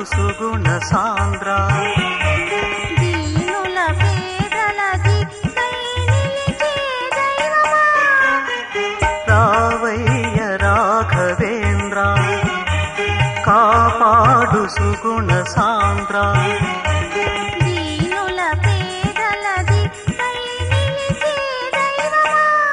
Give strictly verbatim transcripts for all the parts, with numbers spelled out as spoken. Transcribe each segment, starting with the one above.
సుగుణ సాంద్ర దీనుల పేదల దిక్కై నిలిచే దైవమా రావయ్య రాఘవేంద్ర కాపాడు సుగుణ సాంద్ర దీనుల పేదల దిక్కై నిలిచే దైవమా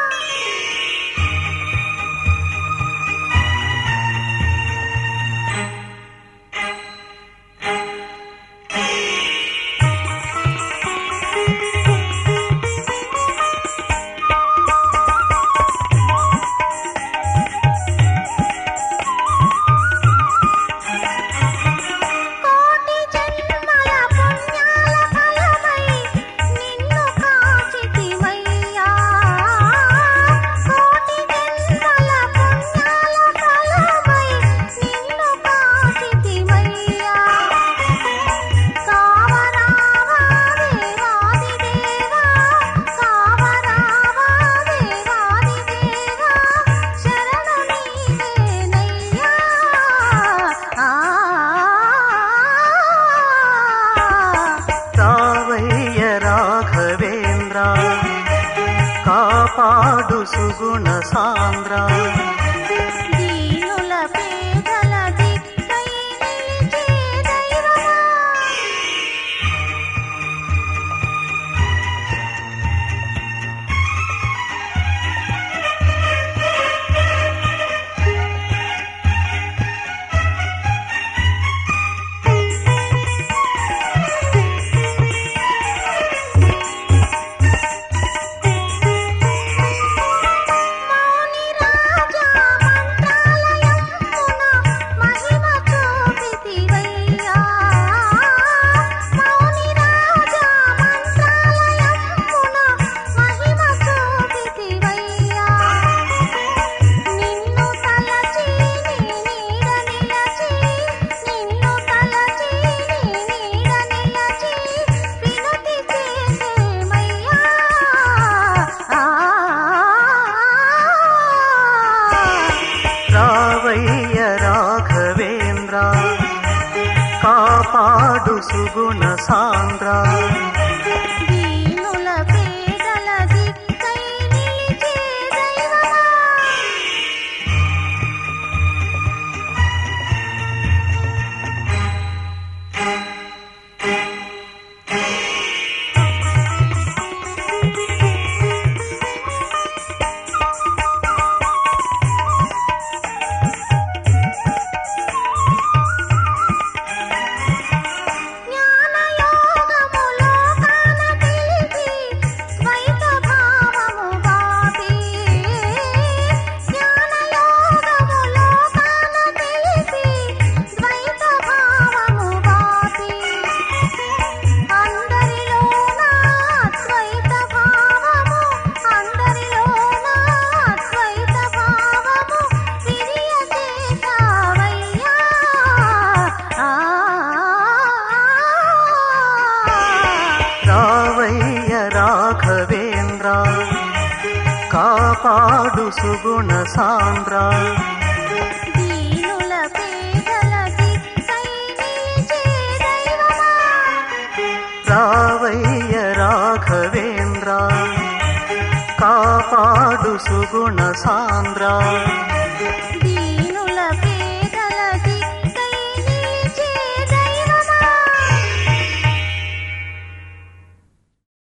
కోటి జన్మల పుణ్యాల ఫలమై నిన్ను కాచితిమయ్యా కోటి జన్మల పుణ్యాల ఫలమై నిన్ను కాచితిమయ్యా కావరావా దేవాది దేవా కావరావా దేవాది దేవా శరణు నీవేనయ్యా ఆ రావయ్య రాఘవేంద్ర కాపాడు సుగుణ సాంద్ర దీనుల పేదల దిక్కై నిలిచే దైవమా మౌని రాజా మంత్రాలయమున మహిమ చూపితివయ్యా మౌని రాజా మంత్రాలయమున మహిమ చూపితివయ్యా నిన్ను తలచి నీ నీడ నిలచి నిన్ను తలచి నీ నీడ నిలచి వినుతి చేసేమయ్యా ఆ రావయ్య రాఘవేంద్ర కాపాడు సుగుణ సాంద్ర దీనుల పేదల దిక్కై నిలిచే దైవమా జ్ఞానయోగములో కాన తెలిపి ద్వైత భావము బాపి జ్ఞానయోగములో కాన తెలిపి ద్వైత భావము బాపి అందరిలోన అద్వైత భావము అందరిలోన అద్వైత భావము విరియజేశావయ్యా ఆ రావయ్య రాఘవేంద్ర కాపాడు సుగుణ సాంద్ర దీనుల పేదల దిక్కై నిలిచే దైవమా రావయ్య రాఘవేంద్ర కాపాడు సుగుణ సాంద్ర